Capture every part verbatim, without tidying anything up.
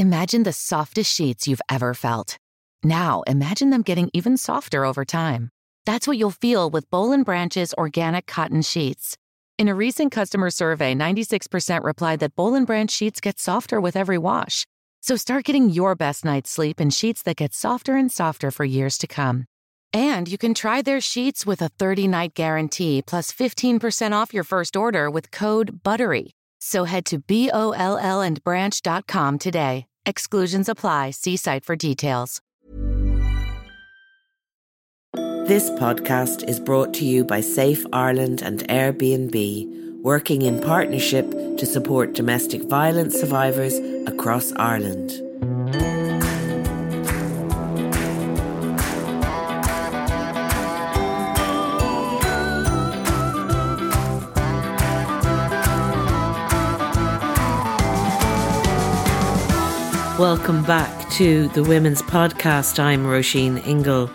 Imagine the softest sheets you've ever felt. Now, imagine them getting even softer over time. That's what you'll feel with Boll and Branch's organic cotton sheets. In a recent customer survey, ninety-six percent replied that Boll and Branch sheets get softer with every wash. So start getting your best night's sleep in sheets that get softer and softer for years to come. And you can try their sheets with a thirty-night guarantee plus fifteen percent off your first order with code BUTTERY. So head to B O L L and branch dot com today. Exclusions apply. See site for details. This podcast is brought to you by Safe Ireland and Airbnb, working in partnership to support domestic violence survivors across Ireland. Welcome back to the Women's Podcast. I'm Roisin Ingle.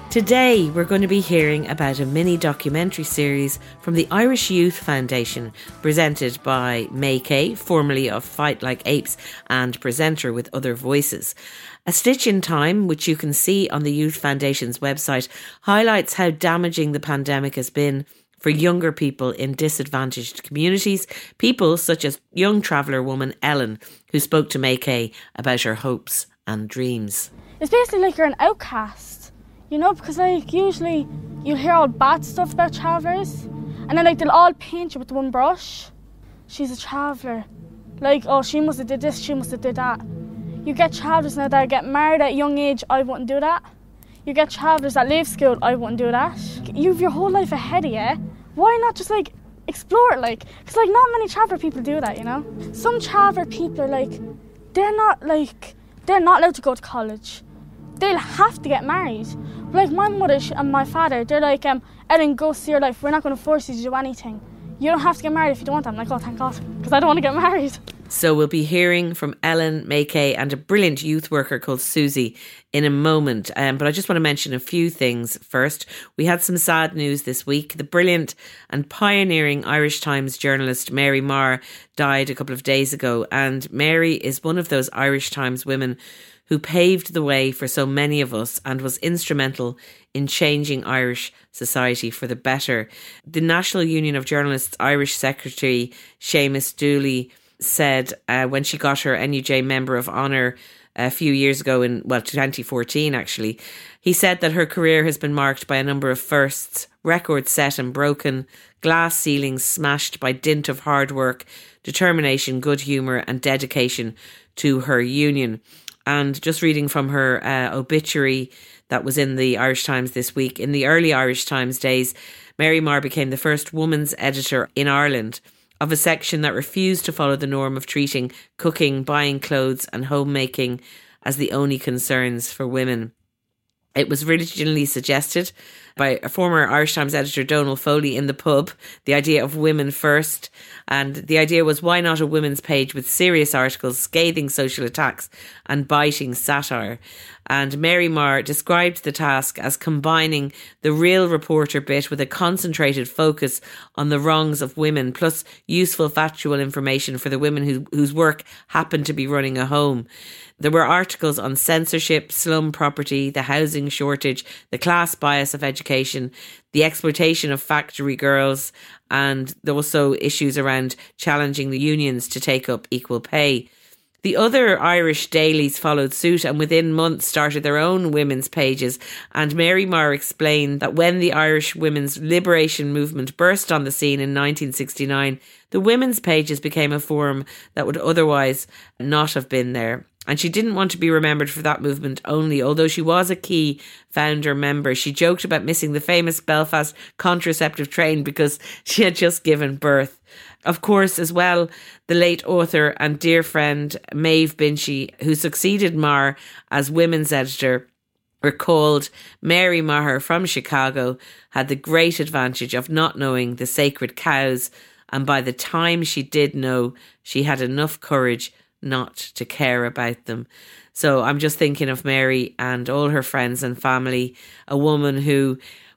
Today we're going to be hearing about a mini documentary series from the Irish Youth Foundation presented by May Kay, formerly of Fight Like Apes and presenter with Other Voices. A Stitch in Time, which you can see on the Youth Foundation's website, highlights how damaging the pandemic has been for younger people in disadvantaged communities, people such as young traveller woman Ellen, who spoke to May Kay about her hopes and dreams. It's basically like you're an outcast. You know, because like usually you'll hear all bad stuff about travellers and then like they'll all paint you with one brush. She's a traveller. Like, oh, she must have did this, she must have did that. You get travellers now that get married at a young age, I wouldn't do that. You get travellers that leave school, I wouldn't do that. You've your whole life ahead of you. Why not just like explore it, like? Because like not many traveller people do that, you know? Some traveller people are like, they're not like, they're not allowed to go to college. They'll have to get married. Like my mother and my father, they're like, um, Ellen, go see your life. We're not going to force you to do anything. You don't have to get married if you don't want. I'm like, oh, thank God, because I don't want to get married. So we'll be hearing from Ellen, May Kay and a brilliant youth worker called Susie in a moment. Um, but I just want to mention a few things first. We had some sad news this week. The brilliant and pioneering Irish Times journalist Mary Marr died a couple of days ago. And Mary is one of those Irish Times women who paved the way for so many of us and was instrumental in changing Irish society for the better. The National Union of Journalists Irish Secretary Seamus Dooley said uh, when she got her N U J Member of Honour a few years ago in, well, twenty fourteen actually, he said that her career has been marked by a number of firsts, records set and broken, glass ceilings smashed by dint of hard work, determination, good humour and dedication to her union. And just reading from her uh, obituary that was in the Irish Times this week, in the early Irish Times days, Mary Marr became the first woman's editor in Ireland of a section that refused to follow the norm of treating cooking, buying clothes and homemaking as the only concerns for women. It was originally suggested by a former Irish Times editor, Donal Foley, in the pub, the idea of women first. And the idea was, why not a women's page with serious articles, scathing social attacks and biting satire? And Mary Marr described the task as combining the real reporter bit with a concentrated focus on the wrongs of women, plus useful factual information for the women who, whose work happened to be running a home. There were articles on censorship, slum property, the housing shortage, the class bias of education, the exploitation of factory girls, and also issues around challenging the unions to take up equal pay. The other Irish dailies followed suit and within months started their own women's pages, and Mary Marr explained that when the Irish women's liberation movement burst on the scene in nineteen sixty-nine, the women's pages became a forum that would otherwise not have been there. And she didn't want to be remembered for that movement only, although she was a key founder member. She joked about missing the famous Belfast contraceptive train because she had just given birth. Of course, as well, the late author and dear friend Maeve Binchy, who succeeded Marr as women's editor, recalled Mary Maher from Chicago had the great advantage of not knowing the sacred cows, and by the time she did know, she had enough courage not to care about them. So I'm just thinking of Mary and all her friends and family, a woman who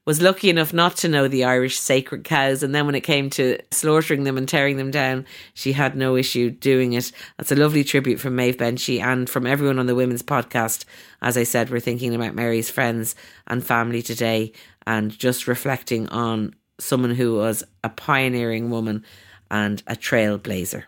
was lucky enough not to know the Irish sacred cows, and then when it came to slaughtering them and tearing them down, she had no issue doing it. That's a lovely tribute from Maeve Benchy and from everyone on the Women's Podcast. As I said, we're thinking about Mary's friends and family today and just reflecting on someone who was a pioneering woman and a trailblazer.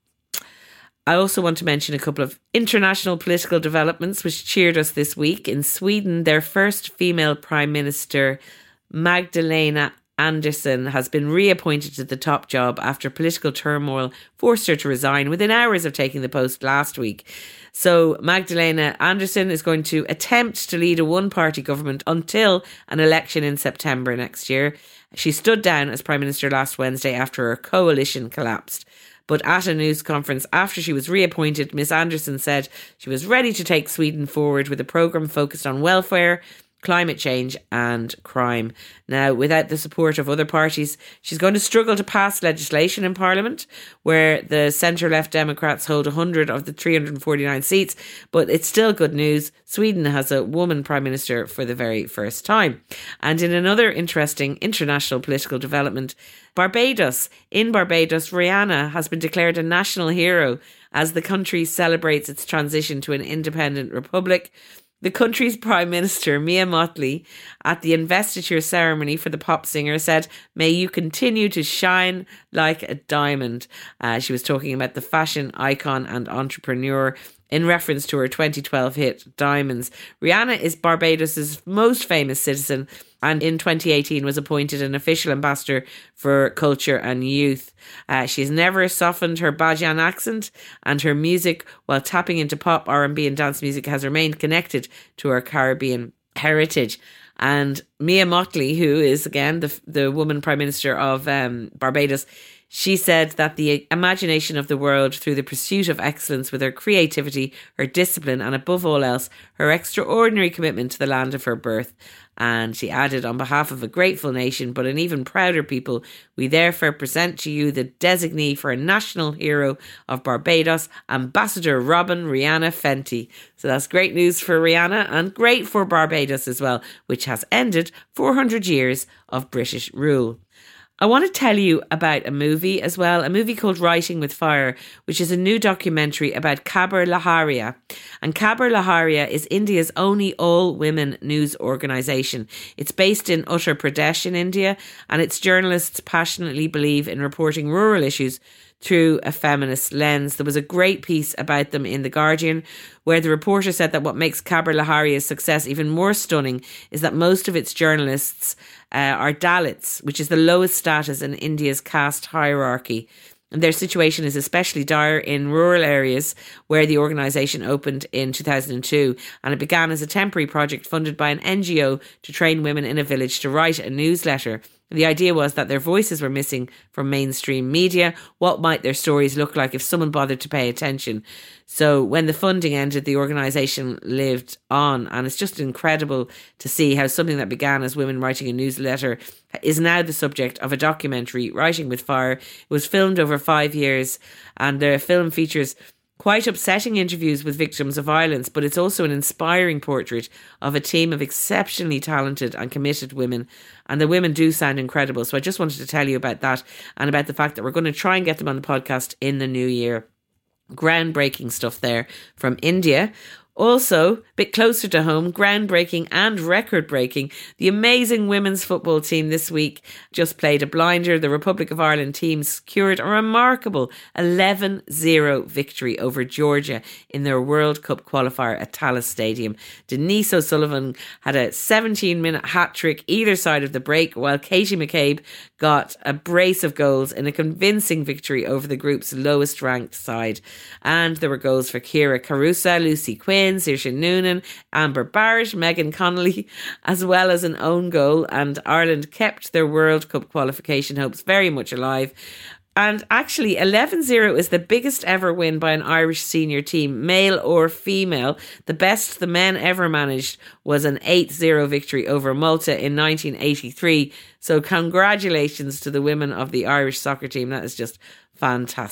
I also want to mention a couple of international political developments which cheered us this week. In Sweden, their first female Prime Minister, Magdalena Andersson, has been reappointed to the top job after political turmoil forced her to resign within hours of taking the post last week. So Magdalena Andersson is going to attempt to lead a one-party government until an election in September next year. She stood down as Prime Minister last Wednesday after her coalition collapsed. But at a news conference after she was reappointed, Miss Andersson said she was ready to take Sweden forward with a programme focused on welfare, climate change and crime. Now, without the support of other parties, she's going to struggle to pass legislation in Parliament, where the centre-left Democrats hold one hundred of the three hundred forty-nine seats. But it's still good news. Sweden has a woman Prime Minister for the very first time. And in another interesting international political development, Barbados. In Barbados, Rihanna has been declared a national hero as the country celebrates its transition to an independent republic. The country's Prime Minister, Mia Mottley, at the investiture ceremony for the pop singer said, "May you continue to shine like a diamond." Uh, she was talking about the fashion icon and entrepreneur in reference to her twenty twelve hit Diamonds. Rihanna is Barbados's most famous citizen and in twenty eighteen was appointed an official ambassador for culture and youth. Uh, she's never softened her Bajan accent, and her music, while tapping into pop, R and B and dance music, has remained connected to her Caribbean heritage. And Mia Mottley, who is again the the woman Prime Minister of um, Barbados, she said that the imagination of the world through the pursuit of excellence with her creativity, her discipline, and above all else, her extraordinary commitment to the land of her birth. And she added, on behalf of a grateful nation, but an even prouder people, we therefore present to you the designee for a national hero of Barbados, Ambassador Robin Rihanna Fenty. So that's great news for Rihanna and great for Barbados as well, which has ended four hundred years of British rule. I want to tell you about a movie as well, a movie called Writing with Fire, which is a new documentary about Khabar Laharia. And Khabar Laharia is India's only all-women news organisation. It's based in Uttar Pradesh in India, and its journalists passionately believe in reporting rural issues through a feminist lens. There was a great piece about them in The Guardian, where the reporter said that what makes Khabar Laharia's success even more stunning is that most of its journalists uh, are Dalits, which is the lowest status in India's caste hierarchy. And their situation is especially dire in rural areas where the organisation opened in two thousand two, and it began as a temporary project funded by an N G O to train women in a village to write a newsletter. The idea was that their voices were missing from mainstream media. What might their stories look like if someone bothered to pay attention? So when the funding ended, the organisation lived on, and it's just incredible to see how something that began as women writing a newsletter is now the subject of a documentary, Writing with Fire. It was filmed over five years, and the film features quite upsetting interviews with victims of violence, but it's also an inspiring portrait of a team of exceptionally talented and committed women. And the women do sound incredible. So I just wanted to tell you about that and about the fact that we're going to try and get them on the podcast in the new year. Groundbreaking stuff there from India. Also, a bit closer to home, groundbreaking and record-breaking. The amazing women's football team this week just played a blinder. The Republic of Ireland team secured a remarkable eleven zero victory over Georgia in their World Cup qualifier at Tallaght Stadium. Denise O'Sullivan had a seventeen-minute hat-trick either side of the break, while Katie McCabe got a brace of goals in a convincing victory over the group's lowest-ranked side. And there were goals for Kira Carusa, Lucy Quinn, Saoirse Noonan, Amber Barrett, Megan Connolly, as well as an own goal, and Ireland kept their World Cup qualification hopes very much alive. And actually, eleven zero is the biggest ever win by an Irish senior team, male or female. The best the men ever managed was an eight zero victory over Malta in nineteen eighty-three. So congratulations to the women of the Irish soccer team. That is just fantastic.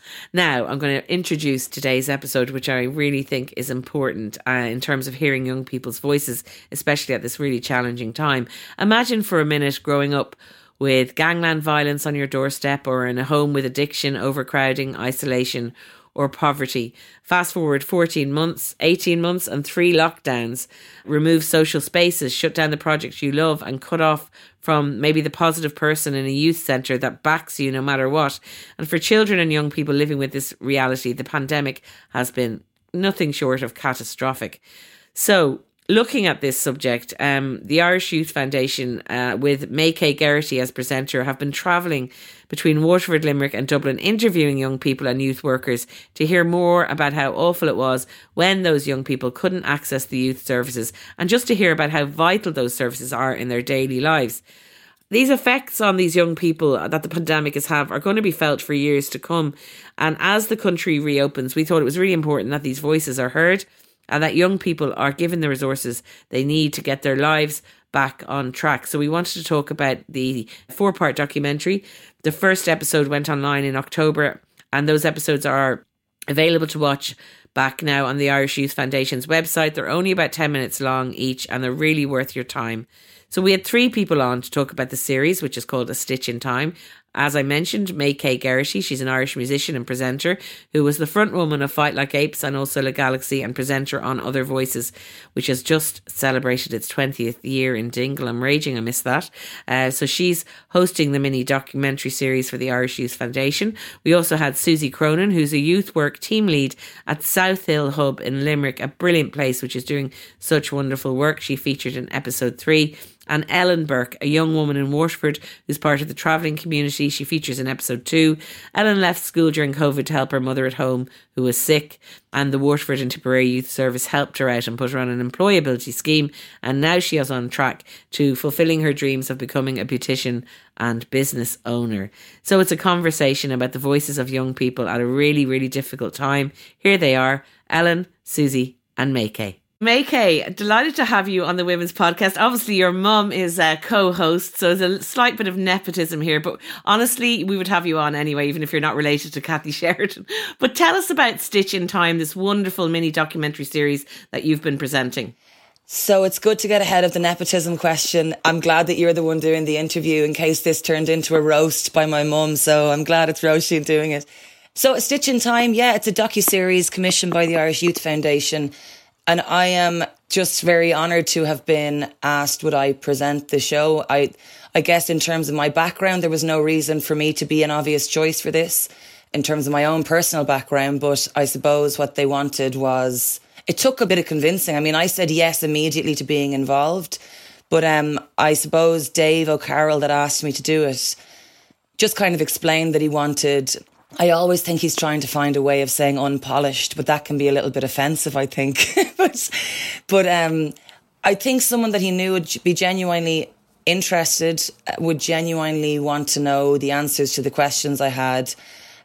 Now, I'm going to introduce today's episode, which I really think is important uh, in terms of hearing young people's voices, especially at this really challenging time. Imagine for a minute growing up with gangland violence on your doorstep, or in a home with addiction, overcrowding, isolation, or poverty. Fast forward fourteen months, eighteen months and three lockdowns. Remove social spaces, shut down the projects you love, and cut off from maybe the positive person in a youth centre that backs you no matter what. And for children and young people living with this reality, the pandemic has been nothing short of catastrophic. So, looking at this subject, um, the Irish Youth Foundation, uh, with May-Kay Geraghty as presenter, have been travelling between Waterford, Limerick and Dublin, interviewing young people and youth workers to hear more about how awful it was when those young people couldn't access the youth services, and just to hear about how vital those services are in their daily lives. These effects on these young people that the pandemic has had are going to be felt for years to come. And as the country reopens, we thought it was really important that these voices are heard, and that young people are given the resources they need to get their lives back on track. So we wanted to talk about the four-part documentary. The first episode went online in October, and those episodes are available to watch back now on the Irish Youth Foundation's website. They're only about ten minutes long each, and they're really worth your time. So we had three people on to talk about the series, which is called A Stitch in Time. As I mentioned, May-Kay Geraghty, she's an Irish musician and presenter who was the front woman of Fight Like Apes and also Le Galaxy, and presenter on Other Voices, which has just celebrated its twentieth year in Dingle. I'm raging, I missed that. Uh, so she's hosting the mini documentary series for the Irish Youth Foundation. We also had Susie Cronin, who's a youth work team lead at South Hill Hub in Limerick, a brilliant place which is doing such wonderful work. She featured in episode three. And Ellen Burke, a young woman in Waterford who's part of the travelling community. She features in episode two. Ellen left school during COVID to help her mother at home who was sick, and the Waterford and Tipperary Youth Service helped her out and put her on an employability scheme, and now she is on track to fulfilling her dreams of becoming a beautician and business owner. So it's a conversation about the voices of young people at a really, really difficult time. Here they are, Ellen, Susie and May-Kay. May-Kay, delighted to have you on the Women's Podcast. Obviously, your mum is a co-host, so there's a slight bit of nepotism here. But honestly, we would have you on anyway, even if you're not related to Kathy Sheridan. But tell us about Stitch in Time, this wonderful mini documentary series that you've been presenting. So it's good to get ahead of the nepotism question. I'm glad that you're the one doing the interview in case this turned into a roast by my mum. So I'm glad it's Roisin doing it. So A Stitch in Time, yeah, it's a docuseries commissioned by the Irish Youth Foundation. And I am just very honoured to have been asked would I present the show. I I guess in terms of my background, there was no reason for me to be an obvious choice for this in terms of my own personal background. But I suppose what they wanted was, it took a bit of convincing. I mean, I said yes immediately to being involved. But um, I suppose Dave O'Carroll that asked me to do it just kind of explained that he wanted... I always think he's trying to find a way of saying unpolished, but that can be a little bit offensive, I think. but but um, I think someone that he knew would be genuinely interested, would genuinely want to know the answers to the questions I had.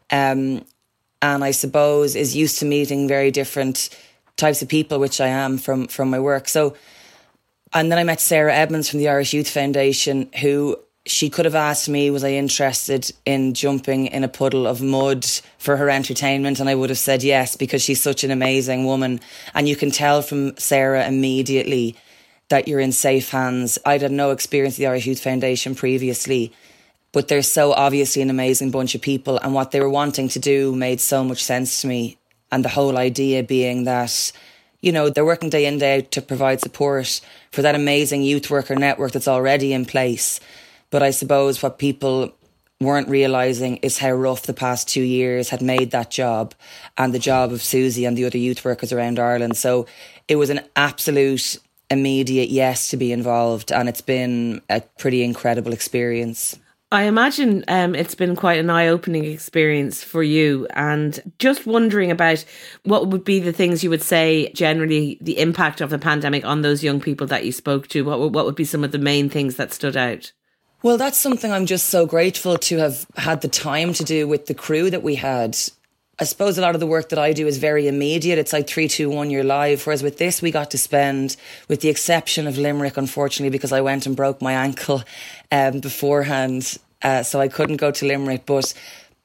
Um, and I suppose is used to meeting very different types of people, which I am from, from my work. So, and then I met Sarah Edmonds from the Irish Youth Foundation, who... she could have asked me, was I interested in jumping in a puddle of mud for her entertainment? And I would have said yes, because she's such an amazing woman. And you can tell from Sarah immediately that you're in safe hands. I'd had no experience with the Irish Youth Foundation previously, but they're so obviously an amazing bunch of people. And what they were wanting to do made so much sense to me. And the whole idea being that, you know, they're working day in, day out to provide support for that amazing youth worker network that's already in place. But I suppose what people weren't realising is how rough the past two years had made that job and the job of Susie and the other youth workers around Ireland. So it was an absolute immediate yes to be involved, and it's been a pretty incredible experience. I imagine um, it's been quite an eye-opening experience for you, and just wondering about what would be the things you would say generally the impact of the pandemic on those young people that you spoke to. What, what would be some of the main things that stood out? Well, that's something I'm just so grateful to have had the time to do with the crew that we had. I suppose a lot of the work that I do is very immediate. It's like three, two, one, you're live. Whereas with this, we got to spend, with the exception of Limerick, unfortunately, because I went and broke my ankle um, beforehand. Uh, so I couldn't go to Limerick. But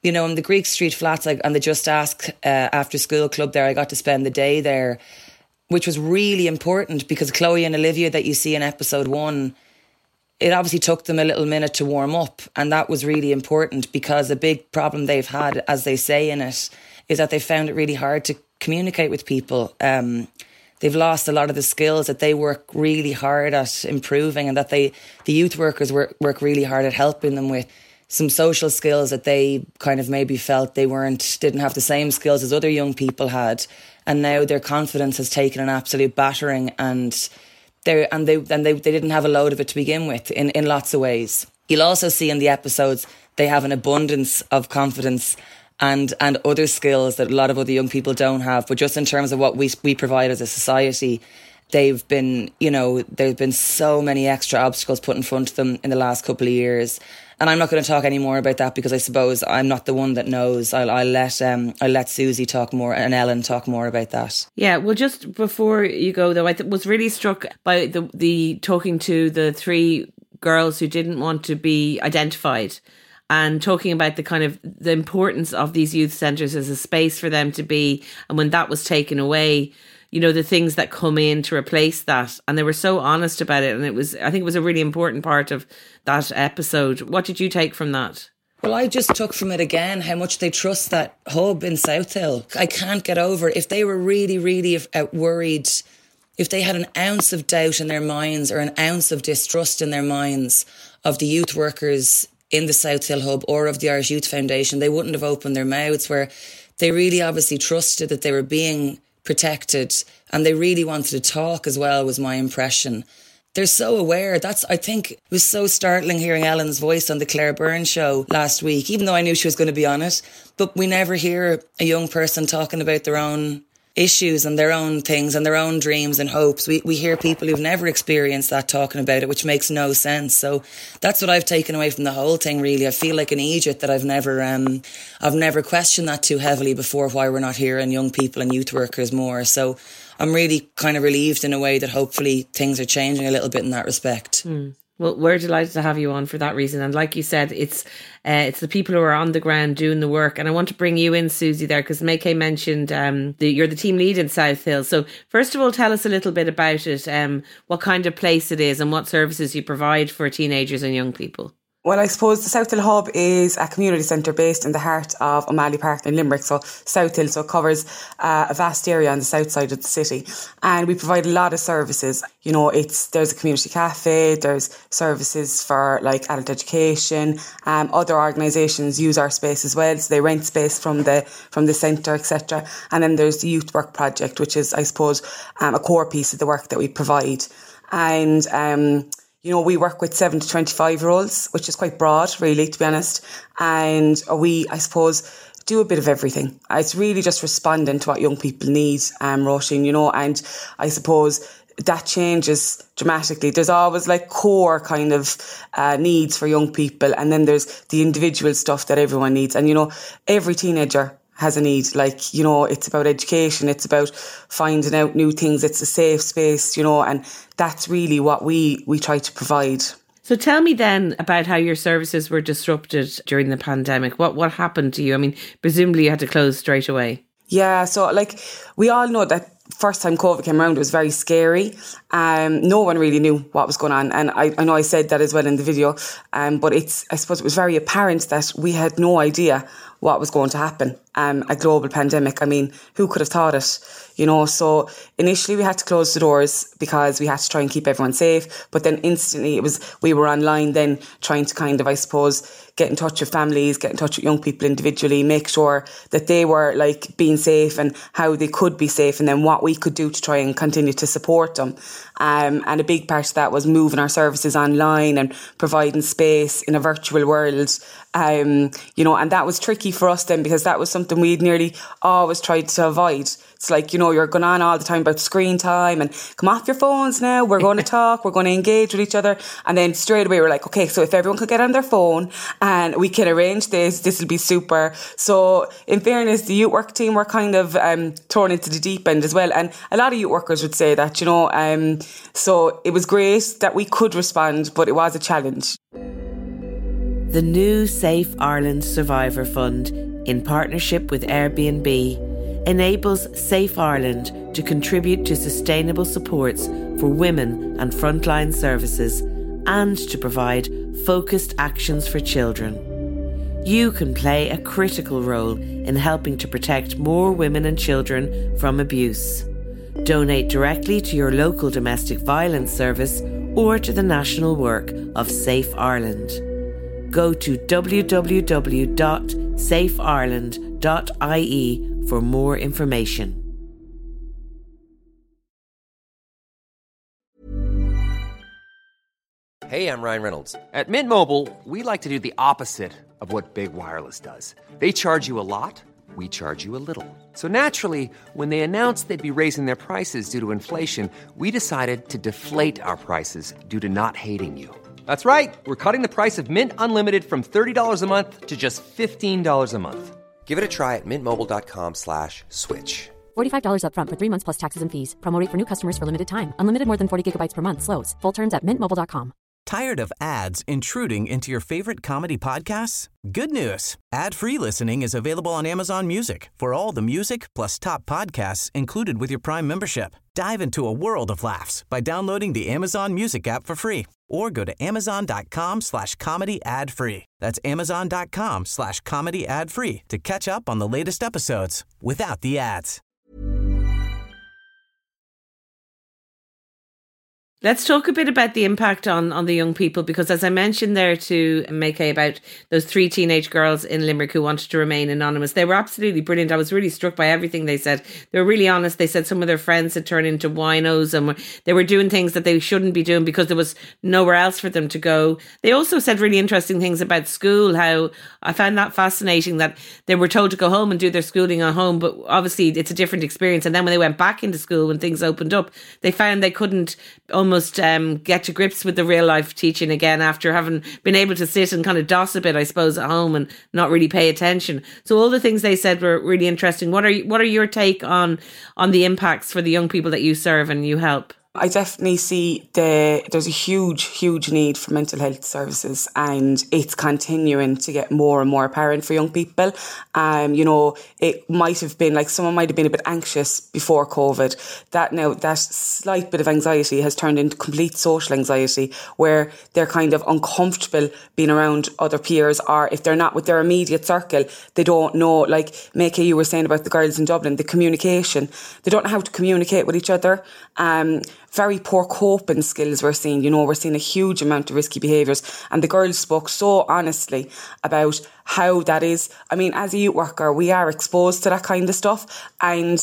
You know, in the Greek Street flats, like, and the Just Ask uh, after school club there, I got to spend the day there, which was really important because Chloe and Olivia that you see in episode one, it obviously took them a little minute to warm up. And that was really important because a big problem they've had, as they say in it, is that they found it really hard to communicate with people. Um, they've lost a lot of the skills that they work really hard at improving, and that they, the youth workers work, work really hard at helping them with. Some social skills that they kind of maybe felt they weren't, didn't have the same skills as other young people had. And now their confidence has taken an absolute battering, and they and they and they, they didn't have a load of it to begin with in, in lots of ways. You'll also see in the episodes they have an abundance of confidence and and other skills that a lot of other young people don't have. But just in terms of what we we provide as a society, they've been, you know, there's been so many extra obstacles put in front of them in the last couple of years. And I'm not going to talk any more about that because I suppose I'm not the one that knows. I'll, I'll let um, I'll let Susie talk more and Ellen talk more about that. Yeah, well, just before you go though, I th- was really struck by the the talking to the three girls who didn't want to be identified, and talking about the kind of the importance of these youth centres as a space for them to be. And when that was taken away, you know, the things that come in to replace that. And they were so honest about it. And it was, I think it was a really important part of that episode. What did you take from that? Well, I just took from it again how much they trust that hub in Southill. I can't get over it. If they were really, really worried, if they had an ounce of doubt in their minds or an ounce of distrust in their minds of the youth workers in the Southill hub or of the Irish Youth Foundation, they wouldn't have opened their mouths, where they really obviously trusted that they were being protected, and they really wanted to talk as well, was my impression. They're so aware. That's, I think, it was so startling hearing Ellen's voice on the Claire Byrne show last week, even though I knew she was going to be on it. But we never hear a young person talking about their own issues and their own things and their own dreams and hopes. We we hear people who've never experienced that talking about it, which makes no sense. So that's what I've taken away from the whole thing, really. I feel like an Egypt that I've never um I've never questioned that too heavily before, why we're not hearing young people and youth workers more. So I'm really kind of relieved in a way that hopefully things are changing a little bit in that respect. Mm. Well, we're delighted to have you on for that reason. And like you said, it's uh, it's the people who are on the ground doing the work. And I want to bring you in, Susie, there, because Maykay mentioned um, the, you're the team lead in Southill. So first of all, tell us a little bit about it, um, what kind of place it is and what services you provide for teenagers and young people. Well, I suppose the Southill Hub is a community centre based in the heart of O'Malley Park in Limerick, so Southill, so it covers uh, a vast area on the south side of the city, and we provide a lot of services. You know, it's there's a community cafe, there's services for like adult education, um, other organisations use our space as well, so they rent space from the from the centre, et cetera. And then there's the Youth Work Project, which is, I suppose, um, a core piece of the work that we provide. And um You know, we work with seven to twenty-five year olds, which is quite broad, really, to be honest. And we, I suppose, do a bit of everything. It's really just responding to what young people need, um, Roisin, you know, and I suppose that changes dramatically. There's always like core kind of uh, needs for young people. And then there's the individual stuff that everyone needs. And, you know, every teenager has a need. Like, you know, it's about education, it's about finding out new things, it's a safe space, you know, and that's really what we we try to provide. So tell me then about how your services were disrupted during the pandemic. What what happened to you? I mean, presumably you had to close straight away. Yeah, so like we all know that first time COVID came around, it was very scary. Um, no one really knew what was going on. And I, I know I said that as well in the video, um, but it's I suppose it was very apparent that we had no idea what was going to happen. Um, a global pandemic. I mean, who could have thought it? You know, so initially we had to close the doors because we had to try and keep everyone safe. But then instantly it was, we were online then trying to kind of, I suppose, get in touch with families, get in touch with young people individually, make sure that they were like being safe and how they could be safe, and then what we could do to try and continue to support them. Um, and a big part of that was moving our services online and providing space in a virtual world. Um, you know, and that was tricky for us then because that was something we'd nearly always tried to avoid. It's like, you know, you're going on all the time about screen time and come off your phones now, we're going to talk, we're going to engage with each other. And then straight away we're like, okay, so if everyone could get on their phone and we can arrange this, this will be super. So in fairness, the youth work team were kind of um, thrown into the deep end as well. And a lot of youth workers would say that, you know, um, so it was great that we could respond, but it was a challenge. The new Safe Ireland Survivor Fund, in partnership with Airbnb, enables Safe Ireland to contribute to sustainable supports for women and frontline services and to provide focused actions for children. You can play a critical role in helping to protect more women and children from abuse. Donate directly to your local domestic violence service or to the national work of Safe Ireland. Go to w w w dot safe ireland dot i e for more information. Hey, I'm Ryan Reynolds. At Mint Mobile, we like to do the opposite of what Big Wireless does. They charge you a lot, we charge you a little. So naturally, when they announced they'd be raising their prices due to inflation, we decided to deflate our prices due to not hating you. That's right. We're cutting the price of Mint Unlimited from thirty dollars a month to just fifteen dollars a month. Give it a try at mintmobile.com slash switch. forty-five dollars up front for three months plus taxes and fees. Promo rate for new customers for limited time. Unlimited more than forty gigabytes per month. Slows full terms at mint mobile dot com. Tired of ads intruding into your favorite comedy podcasts? Good news. Ad-free listening is available on Amazon Music for all the music plus top podcasts included with your Prime membership. Dive into a world of laughs by downloading the Amazon Music app for free or go to amazon.com slash comedy ad free. That's amazon.com slash comedy ad free to catch up on the latest episodes without the ads. Let's talk a bit about the impact on, on the young people, because as I mentioned there to Mackay about those three teenage girls in Limerick who wanted to remain anonymous, they were absolutely brilliant. I was really struck by everything they said. They were really honest. They said some of their friends had turned into winos and they were doing things that they shouldn't be doing because there was nowhere else for them to go. They also said really interesting things about school, how I found that fascinating that they were told to go home and do their schooling at home, but obviously it's a different experience. And then when they went back into school, when things opened up, they found they couldn't almost Almost um, get to grips with the real life teaching again after having been able to sit and kind of doss a bit, I suppose, at home and not really pay attention. So all the things they said were really interesting. What are what are your take on on the impacts for the young people that you serve and you help? I definitely see the there's a huge, huge need for mental health services, and it's continuing to get more and more apparent for young people. Um, you know, it might have been like someone might have been a bit anxious before COVID. That now that slight bit of anxiety has turned into complete social anxiety, where they're kind of uncomfortable being around other peers, or if they're not with their immediate circle, they don't know. Like Mackay, you were saying about the girls in Dublin, the communication. They don't know how to communicate with each other. Um, very poor coping skills we're seeing. You know, we're seeing a huge amount of risky behaviours, and the girls spoke so honestly about how that is. I mean, as a youth worker, we are exposed to that kind of stuff, and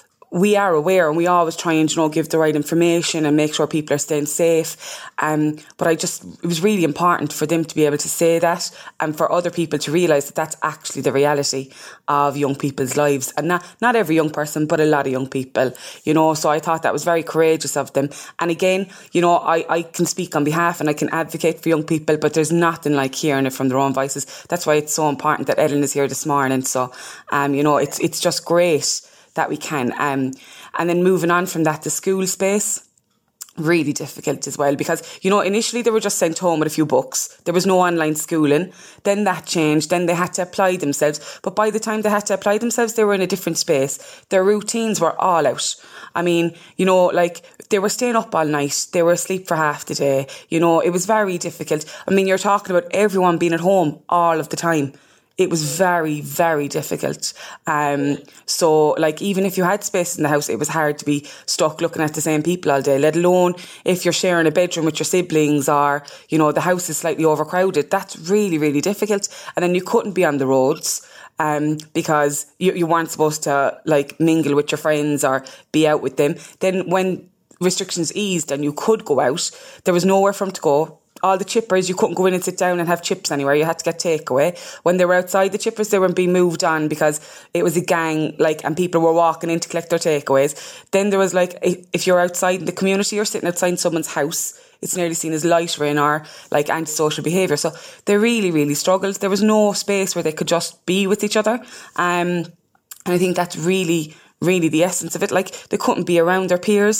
we are aware, and we always try and, you know, give the right information and make sure people are staying safe. Um, but I just, it was really important for them to be able to say that, and for other people to realise that that's actually the reality of young people's lives. And not, not every young person, but a lot of young people, you know. So I thought that was very courageous of them. And again, you know, I, I can speak on behalf and I can advocate for young people, but there's nothing like hearing it from their own voices. That's why it's so important that Ellen is here this morning. So, um, you know, it's it's just great that we can. Um, and then moving on from that, the school space, really difficult as well, because, you know, initially they were just sent home with a few books. There was no online schooling. Then that changed. Then they had to apply themselves. But by the time they had to apply themselves, they were in a different space. Their routines were all out. I mean, you know, like they were staying up all night. They were asleep for half the day. You know, it was very difficult. I mean, you're talking about everyone being at home all of the time. It was very, very difficult. Um, so, like, even if you had space in the house, it was hard to be stuck looking at the same people all day, let alone if you're sharing a bedroom with your siblings, or, you know, the house is slightly overcrowded. That's really, really difficult. And then you couldn't be on the roads um, because you, you weren't supposed to, like, mingle with your friends or be out with them. Then when restrictions eased and you could go out, there was nowhere for them to go. All the chippers, you couldn't go in and sit down and have chips anywhere. You had to get takeaway. When they were outside the chippers, they weren't being moved on because it was a gang, like, and people were walking in to collect their takeaways. Then there was, like, if you're outside in the community, you're sitting outside someone's house, it's nearly seen as loitering or, like, antisocial behaviour. So they really, really struggled. There was no space where they could just be with each other. Um, and I think that's really, really the essence of it. Like, they couldn't be around their peers.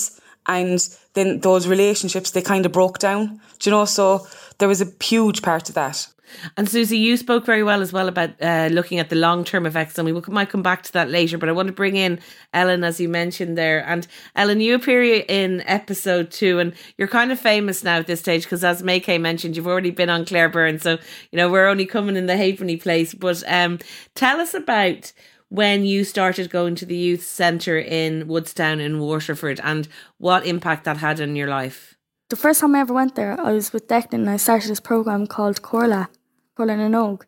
And then those relationships, they kind of broke down, do you know? So there was a huge part of that. And Susie, you spoke very well as well about uh, looking at the long-term effects, and we might come back to that later, but I want to bring in Ellen, as you mentioned there. And Ellen, you appear in episode two, and you're kind of famous now at this stage because, as May Kay mentioned, you've already been on Claire Byrne, so you know we're only coming in the halfpenny place. But um, tell us about when you started going to the youth centre in Woodstown in Waterford and what impact that had on your life. The first time I ever went there, I was with Declan and I started this programme called Corla, Corla na Nog.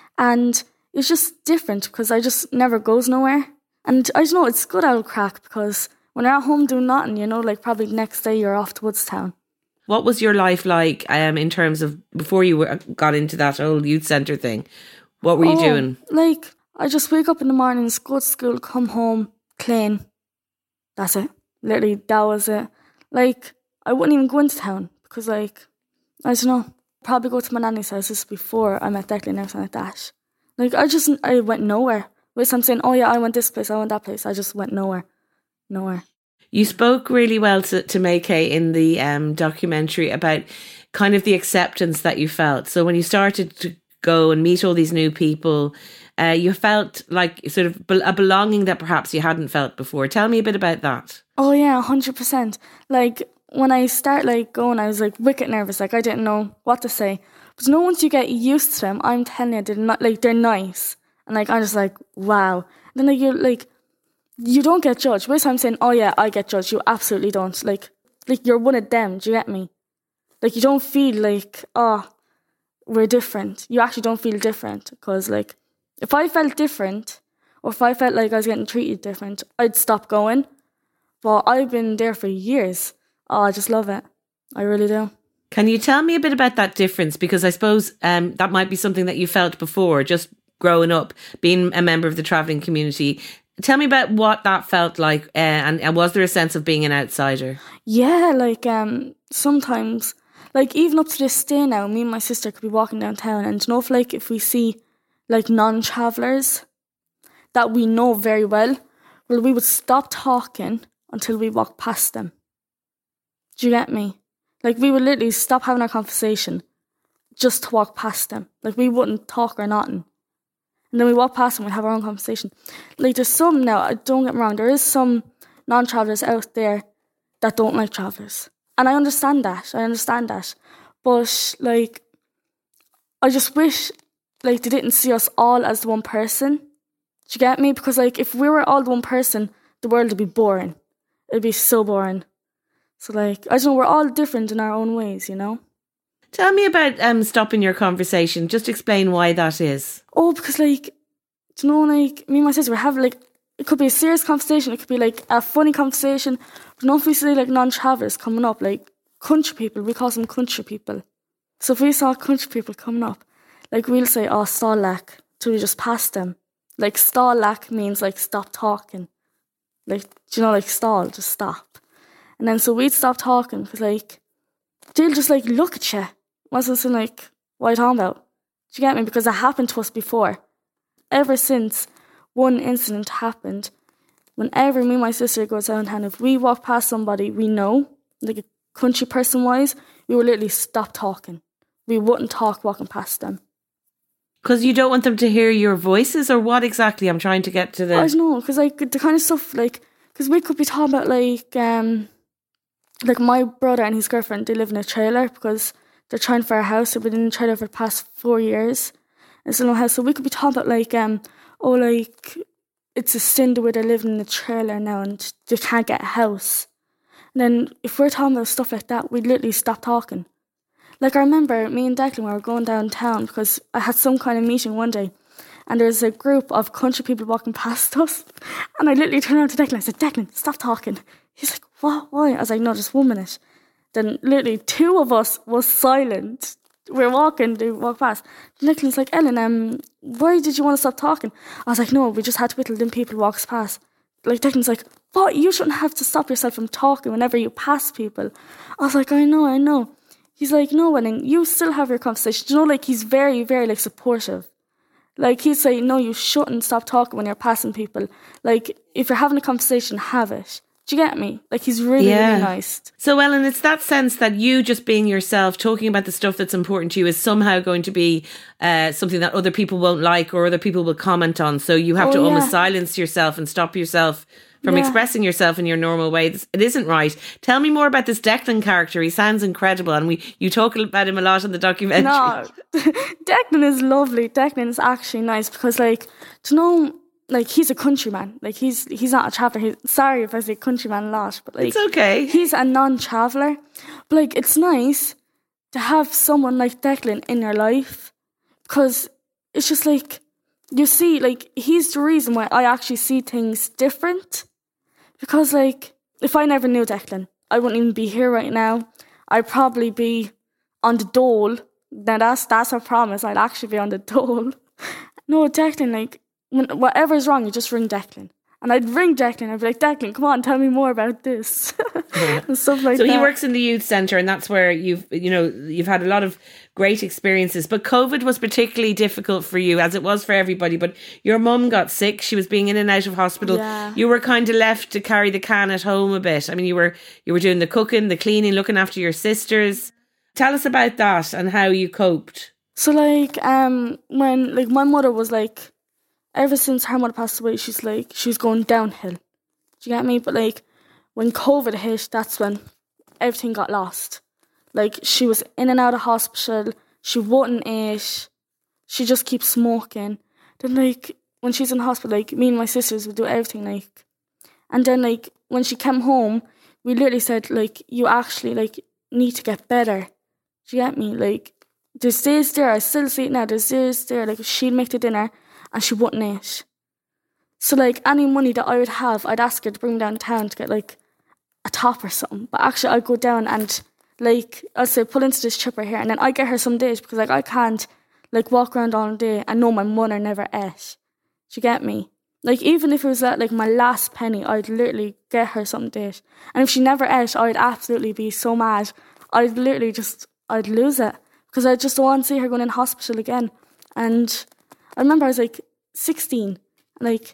And it's just different because I just never goes nowhere. And I just know it's good old crack because when you're at home doing nothing, you know, like probably the next day you're off to Woodstown. What was your life like um, in terms of, before you were, got into that whole youth centre thing? What were you oh, doing? Like, I just wake up in the mornings, go to school, come home, clean. That's it. Literally, that was it. Like, I wouldn't even go into town because, like, I don't know, probably go to my nanny's house just before I met Declan and everything like that. Like, I just, I went nowhere. Which I'm saying, oh yeah, I went this place, I went that place. I just went nowhere. Nowhere. You spoke really well to, to May Kay in the um, documentary about kind of the acceptance that you felt. So when you started to go and meet all these new people, uh, you felt like sort of a belonging that perhaps you hadn't felt before. Tell me a bit about that. Oh yeah, one hundred percent. Like, when I start like going, I was like wicked nervous. Like I didn't know what to say. But you know, once you get used to them, I'm telling you, they're not like they're nice, and like I'm just like wow. And then like you're like, you don't get judged. Whereas I'm saying, oh yeah, I get judged. You absolutely don't. Like like you're one of them. Do you get me? Like you don't feel like oh we're different. You actually don't feel different because like if I felt different or if I felt like I was getting treated different, I'd stop going. But I've been there for years. Oh, I just love it. I really do. Can you tell me a bit about that difference? Because I suppose um, that might be something that you felt before, just growing up, being a member of the travelling community. Tell me about what that felt like uh, and, and was there a sense of being an outsider? Yeah, like um, sometimes, like even up to this day now, me and my sister could be walking downtown and you know if, like, if we see like non-travellers that we know very well, well, we would stop talking until we walked past them. Do you get me? Like, we would literally stop having our conversation just to walk past them. Like, we wouldn't talk or nothing. And then we walk past them and have our own conversation. Like, there's some now, don't get me wrong, there is some non-travellers out there that don't like travellers. And I understand that, I understand that. But, like, I just wish, like, they didn't see us all as the one person. Do you get me? Because, like, if we were all the one person, the world would be boring. It'd be so boring. So, like, I don't know, we're all different in our own ways, you know? Tell me about um, stopping your conversation. Just explain why that is. Oh, because, like, do you know, like, me and my sister, we're having, like, it could be a serious conversation, it could be, like, a funny conversation. But you know, if we see, like, non-travellers coming up, like, country people, we call them country people. So if we saw country people coming up, like, we'll say, oh, stallach, till we just pass them. Like, stallach means, like, stop talking. Like, do you know, like, stall, just stop. And then so we'd stop talking because, like, they'll just, like, look at you. Once it's like, what are you talking about? Do you get me? Because it happened to us before. Ever since one incident happened, whenever me and my sister go downtown, if we walk past somebody we know, like a country person-wise, we would literally stop talking. We wouldn't talk walking past them. Because you don't want them to hear your voices, or what exactly? I'm trying to get to the... I don't know, because, like, the kind of stuff, like, because we could be talking about, like, um... like my brother and his girlfriend, they live in a trailer because they're trying for a house. They've been in a trailer for the past four years. And still no house. So we could be talking about like, um, oh, like, it's a sin the way they're living in a trailer now and they can't get a house. And then if we're talking about stuff like that, we'd literally stop talking. Like, I remember me and Declan, we were going downtown because I had some kind of meeting one day and there was a group of country people walking past us. And I literally turned around to Declan and I said, Declan, stop talking. He's like, what? Why? I was like, no, just one minute. Then literally two of us was silent. We're walking, they walk past. Declan's like, Ellen, um, why did you want to stop talking? I was like, no, we just had to wait till them people walks past. Like, Declan's like, what? You shouldn't have to stop yourself from talking whenever you pass people. I was like, I know, I know. He's like, no, Ellen, you still have your conversation. You know, like, he's very, very, like, supportive. Like, he'd say, no, you shouldn't stop talking when you're passing people. Like, if you're having a conversation, have it. Do you get me? Like, he's really, Yeah. really nice. So, Ellen, it's that sense that you just being yourself, talking about the stuff that's important to you is somehow going to be uh, something that other people won't like or other people will comment on. So you have Oh, to almost yeah. silence yourself and stop yourself from Yeah. expressing yourself in your normal way. This- It isn't right. Tell me more about this Declan character. He sounds incredible, and we you talk about him a lot in the documentary. No, Declan is lovely. Declan is actually nice because, like, to know, like, he's a countryman. Like, he's he's not a traveller. He's, sorry if I say countryman a lot, but, like, It's okay. he's a non-traveller. But, like, it's nice to have someone like Declan in your life because it's just, like, you see, like, he's the reason why I actually see things different. Because, like, if I never knew Declan, I wouldn't even be here right now. I'd probably be on the dole. Now, that's that's a promise. I'd actually be on the dole. No, Declan, like, when, whatever's wrong, you just ring Declan. And I'd ring Declan. I'd be like, Declan, come on, tell me more about this. and stuff like So that. he works in the youth centre, and that's where you've, you know, you've had a lot of great experiences. But COVID was particularly difficult for you, as it was for everybody. But your mum got sick; she was being in and out of hospital. Yeah. You were kind of left to carry the can at home a bit. I mean, you were you were doing the cooking, the cleaning, looking after your sisters. Tell us about that and how you coped. So, like, um, when, like, my mother was, like, ever since her mother passed away, she's, like, she was going downhill. Do you get me? But, like, when COVID hit, that's when everything got lost. Like, she was in and out of hospital. She wouldn't eat. She just keeps smoking. Then, like, when she's in hospital, like, me and my sisters would do everything, like. And then, like, when she came home, we literally said, like, you actually, like, need to get better. Do you get me? Like, there's days there, I still see it now, there's days there, like, she'd make the dinner and she wouldn't eat. So, like, any money that I would have, I'd ask her to bring me down town to get, like, a top or something. But actually, I'd go down and, like, I'd say, pull into this chipper here, and then I'd get her some dish because, like, I can't, like, walk around all day and know my mother never ate. Do you get me? Like, even if it was at, like, my last penny, I'd literally get her something to eat. And if she never ate, I'd absolutely be so mad. I'd literally just, I'd lose it. Because I just don't want to see her going in hospital again. And I remember I was, like, sixteen. Like,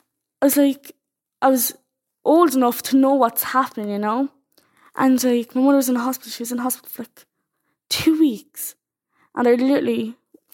I was, like, I was old enough to know what's happening, you know? And, like, my mother was in the hospital. She was in hospital for, like, two weeks. And I literally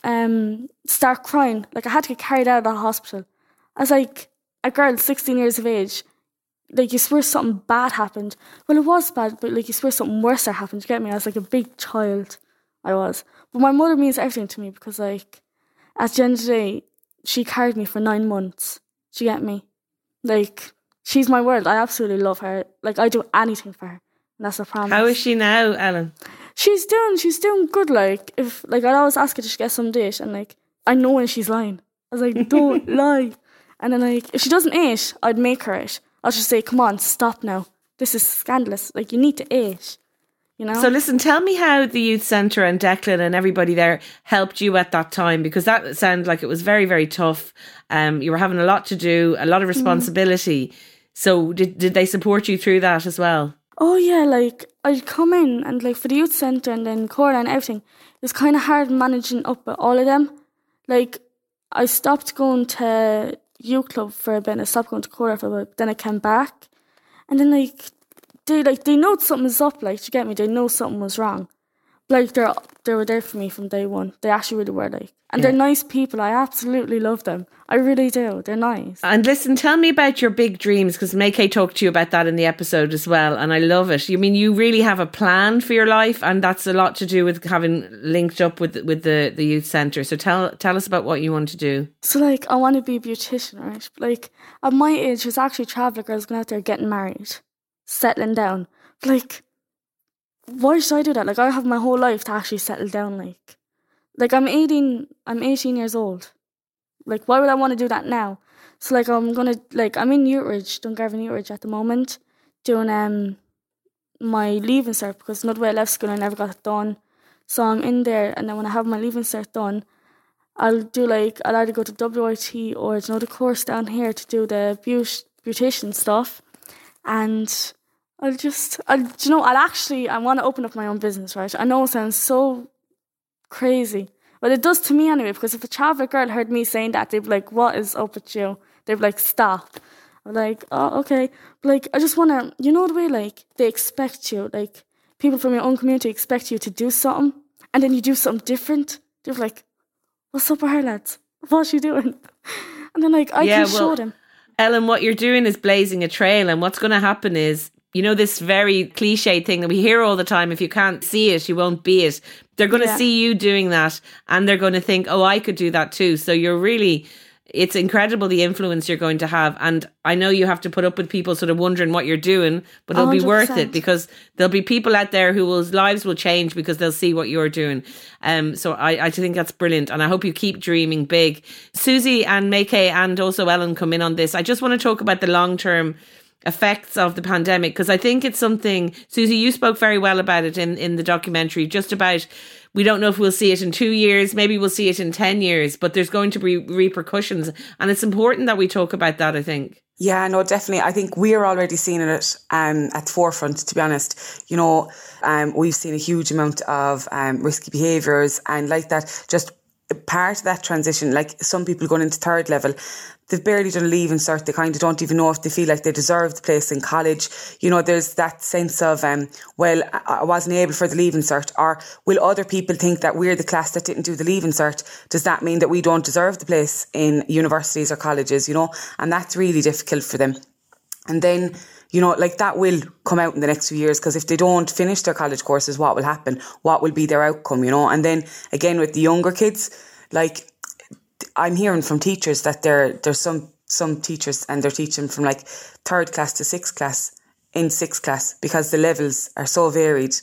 um, start crying. Like, I had to get carried out of the hospital. I was like, a girl, sixteen years of age, like, you swear something bad happened. Well, it was bad, but, like, you swear something worse happened. You get me? I was, like, a big child. I was. But my mother means everything to me because, like, at the end of the day, she carried me for nine months. Do you get me? Like, she's my world. I absolutely love her. Like, I do anything for her. And that's a promise. How is she now, Ellen? She's doing, she's doing good. Like, if, like, I'd always ask her to get some dish, and, like, I know when she's lying. I was like, don't lie. And then, like, if she doesn't eat, I'd make her eat. I'll just say, come on, stop now. This is scandalous. Like, you need to eat. You know? So listen, tell me how the youth centre and Declan and everybody there helped you at that time, because that sounded like it was very, very tough. Um, you were having a lot to do, a lot of responsibility. Mm. So did did they support you through that as well? Oh yeah, like, I'd come in and, like, for the youth centre and then Cora and everything, it was kind of hard managing up with all of them. Like, I stopped going to youth club for a bit, I stopped going to Cora for a bit, then I came back. And then, like, they like they know something was up, like, do you get me? They know something was wrong. Like, they're they were there for me from day one. They actually really were, like. And yeah. They're nice people. I absolutely love them. I really do. They're nice. And listen, tell me about your big dreams, because May-Kay talked to you about that in the episode as well, and I love it. You mean you really have a plan for your life, and that's a lot to do with having linked up with with the, the youth centre. So tell tell us about what you want to do. So, like, I want to be a beautician, right? Like, at my age, there's actually traveller girls going out there getting married, settling down. Like, why should I do that? Like, I have my whole life to actually settle down. Like, like I'm eighteen. I'm eighteen years old. Like, why would I want to do that now? So, like, I'm gonna like I'm in Newtridge, Dungarvan Newtridge at the moment, doing um my leaving cert, because another way I left school I never got it done. So I'm in there, and then when I have my leaving cert done, I'll do like I'll either go to W I T or there's another course down here to do the beaut- beautician stuff, and I'll just, I'll, do you know, I'll actually, I want to open up my own business, right? I know it sounds so crazy, but it does to me anyway, because if a traveller girl heard me saying that, they'd be like, what is up with you? They'd be like, stop. I'm like, oh, okay. But, like, I just want to, you know the way, like, they expect you, like, people from your own community expect you to do something, and then you do something different. They're like, what's up with her, lads? What's she doing? And then, like, I yeah, can well, show them. Ellen, what you're doing is blazing a trail, and what's going to happen is, you know, this very cliched thing that we hear all the time, if you can't see it, you won't be it. They're going to Yeah. see you doing that, and they're going to think, oh, I could do that too. So you're really, it's incredible the influence you're going to have. And I know you have to put up with people sort of wondering what you're doing, but it'll be worth it, because there'll be people out there whose lives will change because they'll see what you're doing. Um, so I, I think that's brilliant. And I hope you keep dreaming big. Susie and Maykay and also Ellen come in on this. I just want to talk about the long-term effects of the pandemic, because I think it's something, Susie, you spoke very well about it in, in the documentary, just about, we don't know if we'll see it in two years, maybe we'll see it in ten years, but there's going to be repercussions. And it's important that we talk about that, I think. Yeah, no, definitely. I think we're already seeing it um, at the forefront, to be honest. You know, um, we've seen a huge amount of um, risky behaviours, and like that, just part of that transition, like some people going into third level, they've barely done a leaving cert. They kind of don't even know if they feel like they deserve the place in college. You know, there's that sense of, um, well, I wasn't able for the leaving cert, or will other people think that we're the class that didn't do the leaving cert? Does that mean that we don't deserve the place in universities or colleges, you know? And that's really difficult for them. And then, you know, like that will come out in the next few years, because if they don't finish their college courses, what will happen? What will be their outcome, you know? And then again, with the younger kids, like, I'm hearing from teachers that there there's some some teachers, and they're teaching from like third class to sixth class in sixth class, because the levels are so varied.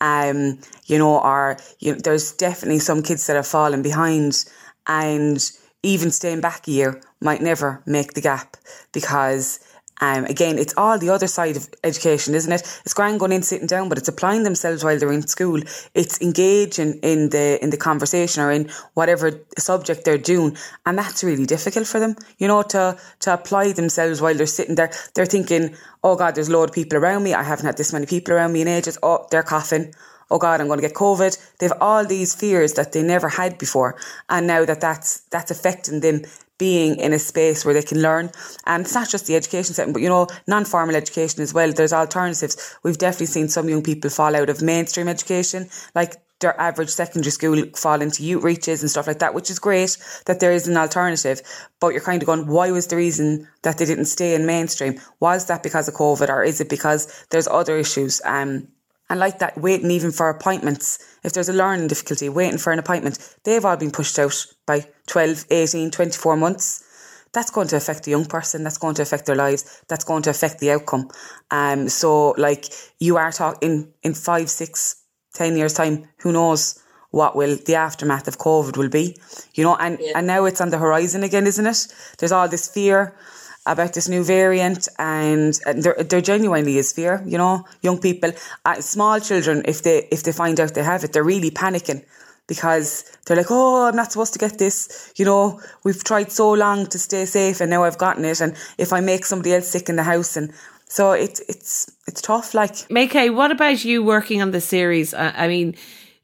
Um, you know, or you know, there's definitely some kids that are falling behind, and even staying back a year might never make the gap, because Um, again, it's all the other side of education, isn't it? It's grand going in, sitting down, but it's applying themselves while they're in school. It's engaging in the in the conversation or in whatever subject they're doing, and that's really difficult for them. You know, to to apply themselves while they're sitting there. They're thinking, "Oh God, there's a load of people around me. I haven't had this many people around me in ages. Oh, they're coughing. Oh God, I'm going to get COVID." They've all these fears that they never had before, and now that that's that's affecting them being in a space where they can learn. And it's not just the education setting, but, you know, non-formal education as well. There's alternatives. We've definitely seen some young people fall out of mainstream education, like their average secondary school fall into youth reaches and stuff like that, which is great that there is an alternative. But you're kind of going, why was the reason that they didn't stay in mainstream? Was that because of COVID, or is it because there's other issues? Um, And like that, waiting even for appointments. If there's a learning difficulty, waiting for an appointment, they've all been pushed out by twelve, eighteen, twenty-four months. That's going to affect the young person. That's going to affect their lives. That's going to affect the outcome. Um, so, like, you are talking in, in five, six, ten years' time, who knows what will the aftermath of COVID will be. You know, and, yeah. and now it's on the horizon again, isn't it? There's all this fear about this new variant, and there, there genuinely is fear, you know. Young people, uh, small children, if they if they find out they have it, they're really panicking, because they're like, oh, I'm not supposed to get this, you know, we've tried so long to stay safe and now I've gotten it, and if I make somebody else sick in the house, and so it's it's it's tough. Like, Maykay, what about you working on the series? Uh, I mean,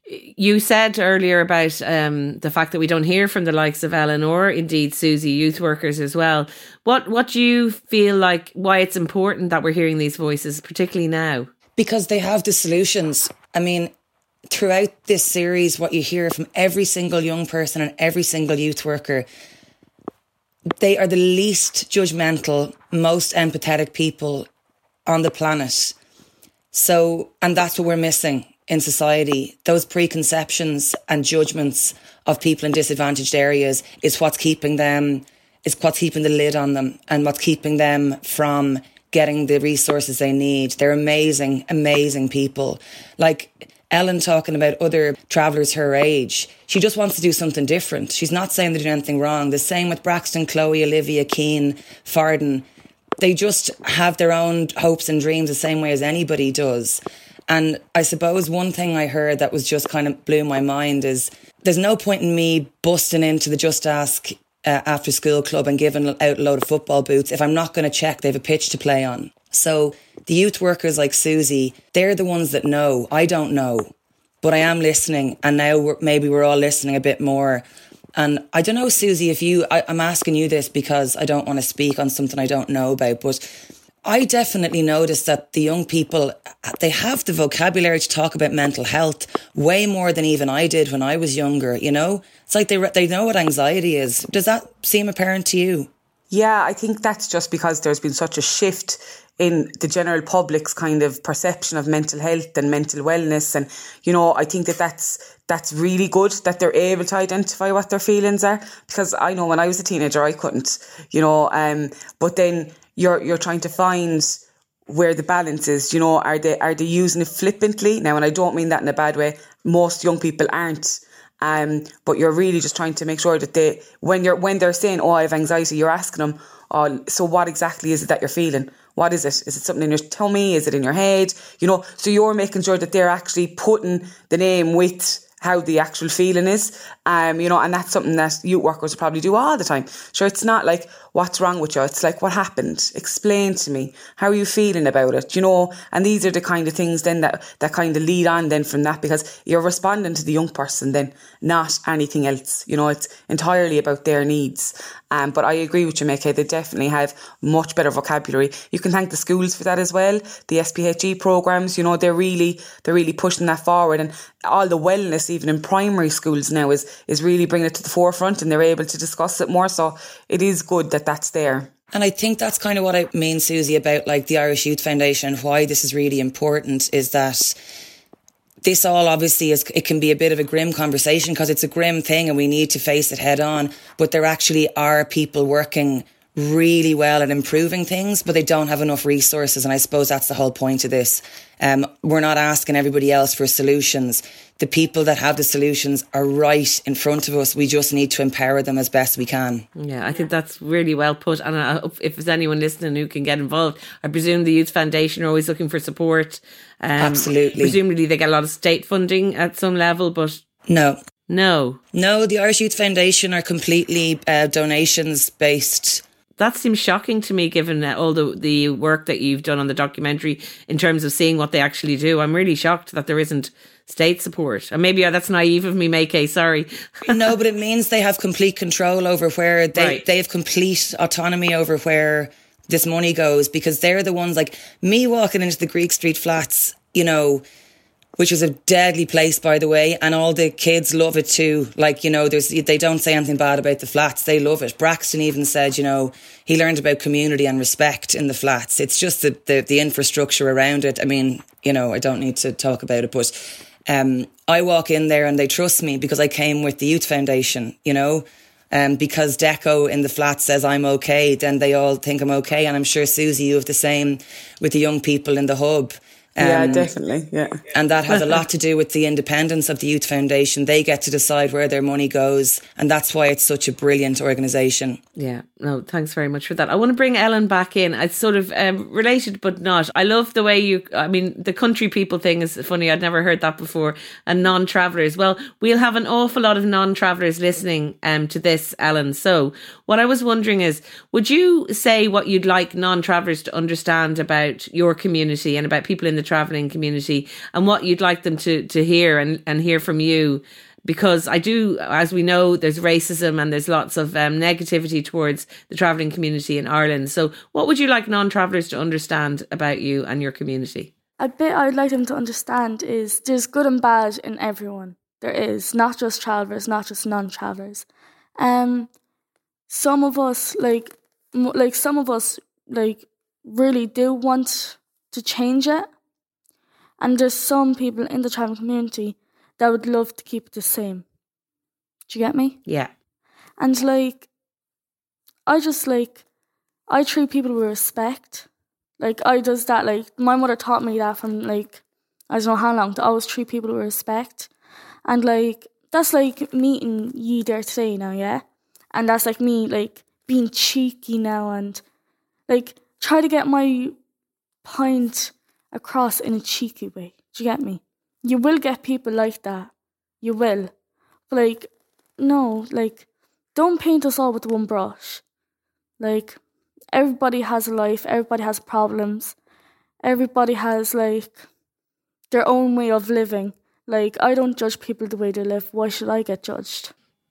you said earlier about um, the fact that we don't hear from the likes of Ellen or indeed Susie, youth workers as well. What what do you feel like, why it's important that we're hearing these voices, particularly now? Because they have the solutions. I mean, throughout this series, what you hear from every single young person and every single youth worker, they are the least judgmental, most empathetic people on the planet. So, and that's what we're missing in society. Those preconceptions and judgments of people in disadvantaged areas is what's keeping them, is what's keeping the lid on them, and what's keeping them from getting the resources they need. They're amazing, amazing people. Like Ellen talking about other travellers her age. She just wants to do something different. She's not saying they're doing anything wrong. The same with Braxton, Chloe, Olivia, Keane, Farden. They just have their own hopes and dreams the same way as anybody does. And I suppose one thing I heard that was just kind of blew my mind is there's no point in me busting into the Just Ask uh, after school club and giving out a load of football boots if I'm not going to check they have a pitch to play on. So the youth workers like Susie, they're the ones that know. I don't know, but I am listening. And now we're, maybe we're all listening a bit more. And I don't know, Susie, if you, I, I'm asking you this because I don't want to speak on something I don't know about, but I definitely noticed that the young people, they have the vocabulary to talk about mental health way more than even I did when I was younger, you know? It's like they they know what anxiety is. Does that seem apparent to you? Yeah, I think that's just because there's been such a shift in the general public's kind of perception of mental health and mental wellness. And, you know, I think that that's, that's really good that they're able to identify what their feelings are. Because I know when I was a teenager, I couldn't, you know, um, but then you're, you're trying to find where the balance is, you know, are they, are they using it flippantly? Now, and I don't mean that in a bad way. Most young people aren't. Um, but you're really just trying to make sure that they, when you're, when they're saying, oh, I have anxiety, you're asking them, oh, so what exactly is it that you're feeling? What is it? Is it something in your tummy? Is it in your head? You know, so you're making sure that they're actually putting the name with how the actual feeling is. Um, you know, and that's something that youth workers probably do all the time. Sure, it's not like, what's wrong with you? It's like, what happened? Explain to me. How are you feeling about it? You know, and these are the kind of things then that, that kind of lead on then from that, because you're responding to the young person then, not anything else. You know, it's entirely about their needs. Um, but I agree with you, Mickey. They definitely have much better vocabulary. You can thank the schools for that as well. The S P H E programs, you know, they're really, they're really pushing that forward. And all the wellness, even in primary schools now, is, is really bringing it to the forefront, and they're able to discuss it more. So it is good that that's there. And I think that's kind of what I mean, Susie, about like the Irish Youth Foundation, and why this is really important, is that this all obviously is, it can be a bit of a grim conversation because it's a grim thing and we need to face it head on. But there actually are people working really well at improving things, but they don't have enough resources. And I suppose that's the whole point of this. Um, we're not asking everybody else for solutions. The people that have the solutions are right in front of us. We just need to empower them as best we can. Yeah, I think that's really well put. And I hope if there's anyone listening who can get involved, I presume the Youth Foundation are always looking for support. Um, Absolutely. Presumably they get a lot of state funding at some level, but... No. No. No, the Irish Youth Foundation are completely uh, donations based. That seems shocking to me, given uh, all the, the work that you've done on the documentary in terms of seeing what they actually do. I'm really shocked that there isn't state support. And maybe uh, that's naive of me, Maykay, sorry. No, but it means they have complete control over where they, right. they have complete autonomy over where this money goes, because they're the ones, like me walking into the Greek Street flats, you know, which was a deadly place, by the way, and all the kids love it too. Like, you know, there's they don't say anything bad about the flats. They love it. Braxton even said, you know, he learned about community and respect in the flats. It's just the, the, the infrastructure around it. I mean, you know, I don't need to talk about it, but um, I walk in there and they trust me because I came with the Youth Foundation, you know. Um, because Deco in the flat says I'm okay, then they all think I'm okay. And I'm sure, Susie, you have the same with the young people in the hub. Um, yeah, definitely, yeah. And that has a lot to do with the independence of the Youth Foundation. They get to decide where their money goes, and that's why it's such a brilliant organisation. Yeah, no, thanks very much for that. I want to bring Ellen back in. It's sort of um, related but not. I love the way you, I mean, the country people thing is funny. I'd never heard that before. And non-travellers. Well, we'll have an awful lot of non-travellers listening um, to this, Ellen. So what I was wondering is, would you say what you'd like non-travellers to understand about your community and about people in the travelling community, and what you'd like them to to hear and, and hear from you? Because I do, as we know, there's racism and there's lots of um, negativity towards the travelling community in Ireland. So what would you like non-travellers to understand about you and your community? A bit I'd like them to understand is there's good and bad in everyone. There is, not just travellers, not just non-travellers. Um, some of us, like, m- like some of us, like, really do want to change it. And there's some people in the travelling community that would love to keep it the same. Do you get me? Yeah. And like, I just like, I treat people with respect. Like, I does that, like, my mother taught me that from like, I don't know how long, to always treat people with respect. And like, that's like meeting you there today now, yeah? And that's like me, like, being cheeky now and like, try to get my point across in a cheeky way. Do you get me? You will get people like that. You will. But like, no, like, don't paint us all with one brush. Like, everybody has a life, everybody has problems, everybody has like their own way of living. Like, I don't judge people the way they live. Why should I get judged?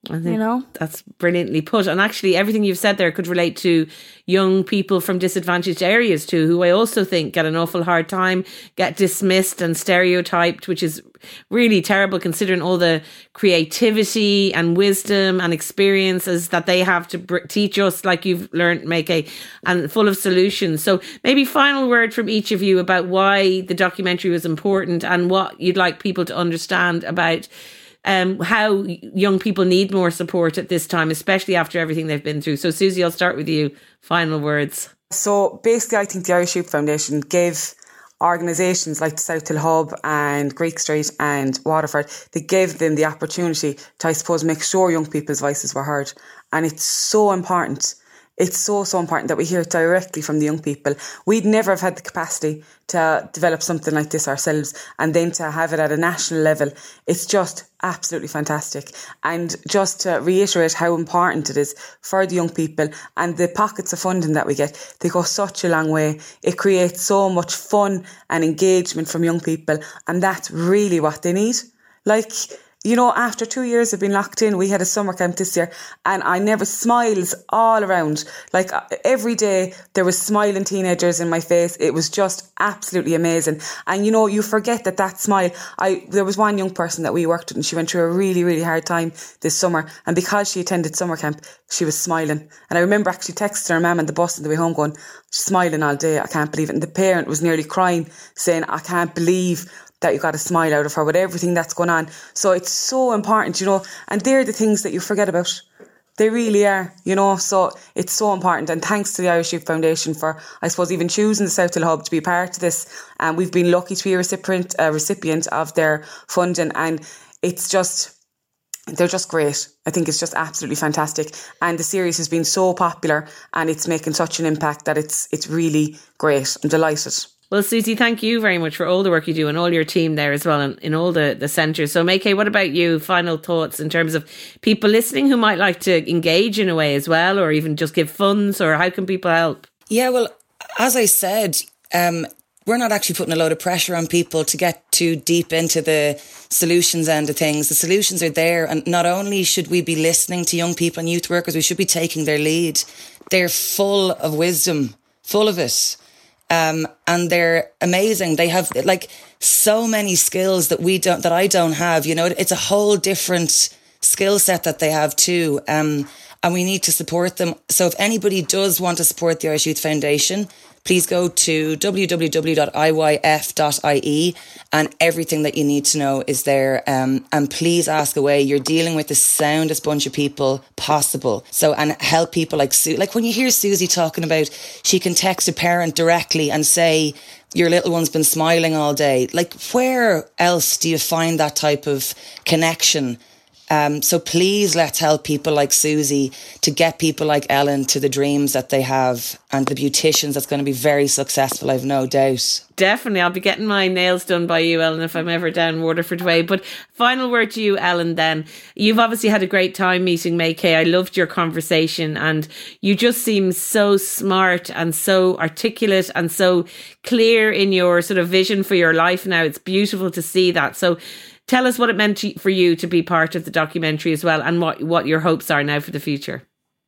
I think you know? That's brilliantly put. And actually, everything you've said there could relate to young people from disadvantaged areas too, who I also think get an awful hard time, get dismissed and stereotyped, which is really terrible considering all the creativity and wisdom and experiences that they have to br- teach us, like you've learned, Maike, and full of solutions. So maybe final word from each of you about why the documentary was important and what you'd like people to understand about Um, how young people need more support at this time, especially after everything they've been through. So, Susie, I'll start with you. Final words. So, basically, I think the Irish Youth Foundation gave organisations like the South Hill Hub and Greek Street and Waterford, they gave them the opportunity to, I suppose, make sure young people's voices were heard. And it's so important. It's so, so important that we hear it directly from the young people. We'd never have had the capacity to develop something like this ourselves, and then to have it at a national level. It's just absolutely fantastic. And just to reiterate how important it is for the young people and the pockets of funding that we get, they go such a long way. It creates so much fun and engagement from young people, and that's really what they need. Like, you know, after two years of being locked in, we had a summer camp this year, and I never smiles all around. Like every day there was smiling teenagers in my face. It was just absolutely amazing. And you know, you forget that that smile, I, there was one young person that we worked with, and she went through a really, really hard time this summer. And because she attended summer camp, she was smiling. And I remember actually texting her mum on the bus on the way home going, she's smiling all day. I can't believe it. And the parent was nearly crying, saying, I can't believe that you got a smile out of her with everything that's going on. So it's so important, you know, and they're the things that you forget about. They really are, you know, so it's so important. And thanks to the Irish Youth Foundation for, I suppose, even choosing the South Hill Hub to be part of this. And we've been lucky to be a recipient, a recipient of their funding. And it's just, they're just great. I think it's just absolutely fantastic. And the series has been so popular and it's making such an impact that it's it's really great. I'm delighted. Well, Susie, thank you very much for all the work you do and all your team there as well, and in all the, the centres. So, Maike, what about you? Final thoughts in terms of people listening who might like to engage in a way as well, or even just give funds, or how can people help? Yeah, well, as I said, um, we're not actually putting a load of pressure on people to get too deep into the solutions end of things. The solutions are there, and not only should we be listening to young people and youth workers, we should be taking their lead. They're full of wisdom, full of it. Um, and they're amazing. They have like so many skills that we don't, that I don't have, you know, it's a whole different skill set that they have too. Um, and we need to support them. So if anybody does want to support the Irish Youth Foundation, please go to w w w dot i y f dot i e and everything that you need to know is there. Um, and please ask away. You're dealing with the soundest bunch of people possible. So, and help people like Sue. Like when you hear Susie talking about, she can text a parent directly and say, your little one's been smiling all day. Like where else do you find that type of connection? Um, so please let's help people like Susie to get people like Ellen to the dreams that they have, and the beauticians that's going to be very successful, I've no doubt. Definitely. I'll be getting my nails done by you, Ellen, if I'm ever down Waterford Way. But final word to you, Ellen, then. You've obviously had a great time meeting Maike. I loved your conversation, and you just seem so smart and so articulate and so clear in your sort of vision for your life now. It's beautiful to see that. So tell us what it meant to, for you to be part of the documentary as well, and what, what your hopes are now for the future.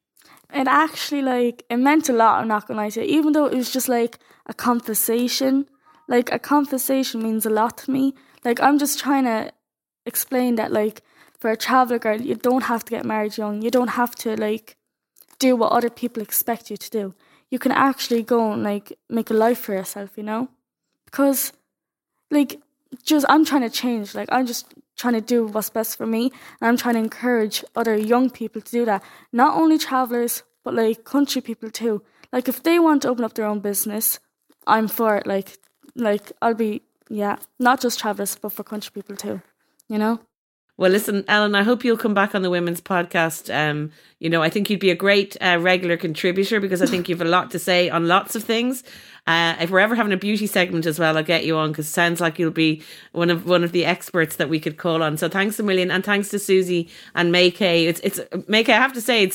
It actually, like, it meant a lot, I'm not going to lie to you. Even though it was just, like, a conversation. Like, a conversation means a lot to me. Like, I'm just trying to explain that, like, for a traveller girl, you don't have to get married young. You don't have to, like, do what other people expect you to do. You can actually go and, like, make a life for yourself, you know? Because, like, just I'm trying to change. Like, I'm just trying to do what's best for me, and I'm trying to encourage other young people to do that. Not only travellers, but like country people too. Like if they want to open up their own business, I'm for it. Like, like I'll be yeah, not just travellers, but for country people too. You know. Well, listen, Ellen, I hope you'll come back on the Women's Podcast. Um, you know, I think you'd be a great uh, regular contributor, because I think you've a lot to say on lots of things. Uh, if we're ever having a beauty segment as well, I'll get you on, because it sounds like you'll be one of one of the experts that we could call on. So thanks a million, and thanks to Susie and Maike. It's it's Maike, I have to say, it's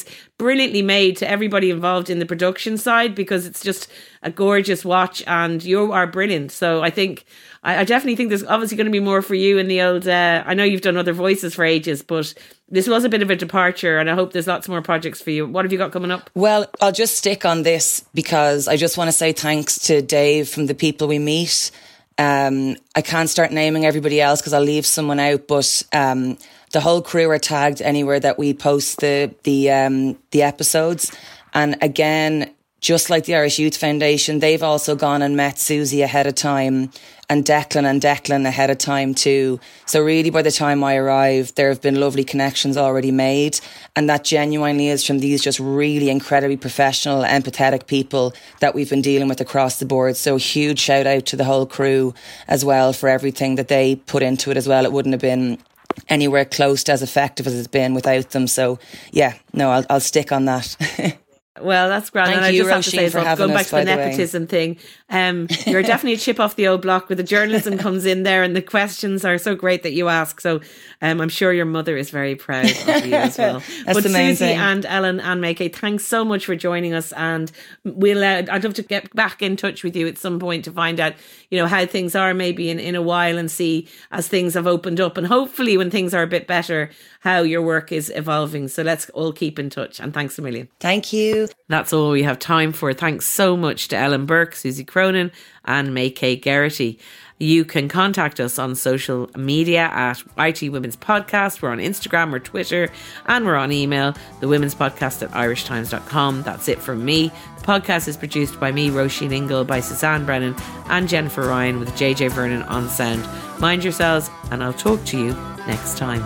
brilliantly made to everybody involved in the production side, because it's just a gorgeous watch and you are brilliant. So I think, I, I definitely think there's obviously going to be more for you in the old, uh, I know you've done other voices for ages, but this was a bit of a departure and I hope there's lots more projects for you. What have you got coming up? Well, I'll just stick on this because I just want to say thanks to Dave from The People We Meet. Um, I can't start naming everybody else because I'll leave someone out, but um, the whole crew are tagged anywhere that we post the the um, the episodes. And again, just like the Irish Youth Foundation, they've also gone and met Susie ahead of time, and Declan and Declan ahead of time too. So really, by the time I arrived, there have been lovely connections already made, and that genuinely is from these just really incredibly professional, empathetic people that we've been dealing with across the board. So huge shout out to the whole crew as well for everything that they put into it as well. It wouldn't have been anywhere close to as effective as it's been without them. So yeah, no, I'll, I'll stick on that. Well, that's grand. Thank and I you, just have to say, as well, going back us, to the the nepotism thing, um, you're definitely a chip off the old block where the journalism comes in there and the questions are so great that you ask. So um, I'm sure your mother is very proud of you as well. That's but the main Susie thing. and Ellen and Maikay, thanks so much for joining us, and we'll uh, I'd love to get back in touch with you at some point to find out, you know, how things are maybe in, in a while, and see as things have opened up, and hopefully when things are a bit better, how your work is evolving. So let's all keep in touch, and thanks a million. Thank you. That's all we have time for. Thanks so much to Ellen Burke, Susie Cronin and Maikay Geraghty. You can contact us on social media at I T Women's Podcast. We're on Instagram or Twitter, and we're on email, the women's podcast at irish times dot com. That's it from me. The podcast is produced by me, Roisin Ingle, by Suzanne Brennan and Jennifer Ryan, with J J Vernon on sound. Mind yourselves, and I'll talk to you next time.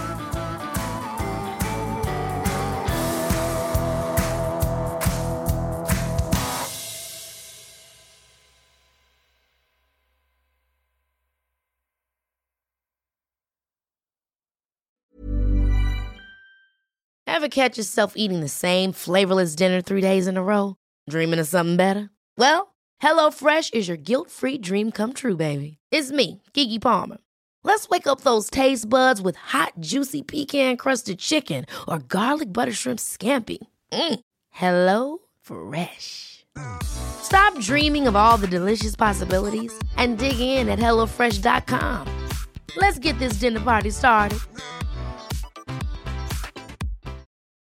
Ever catch yourself eating the same flavorless dinner three days in a row? Dreaming of something better? Well, HelloFresh is your guilt-free dream come true, baby. It's me, Keke Palmer. Let's wake up those taste buds with hot, juicy pecan-crusted chicken or garlic butter shrimp scampi. Mm. Hello Fresh. Stop dreaming of all the delicious possibilities and dig in at hello fresh dot com. Let's get this dinner party started.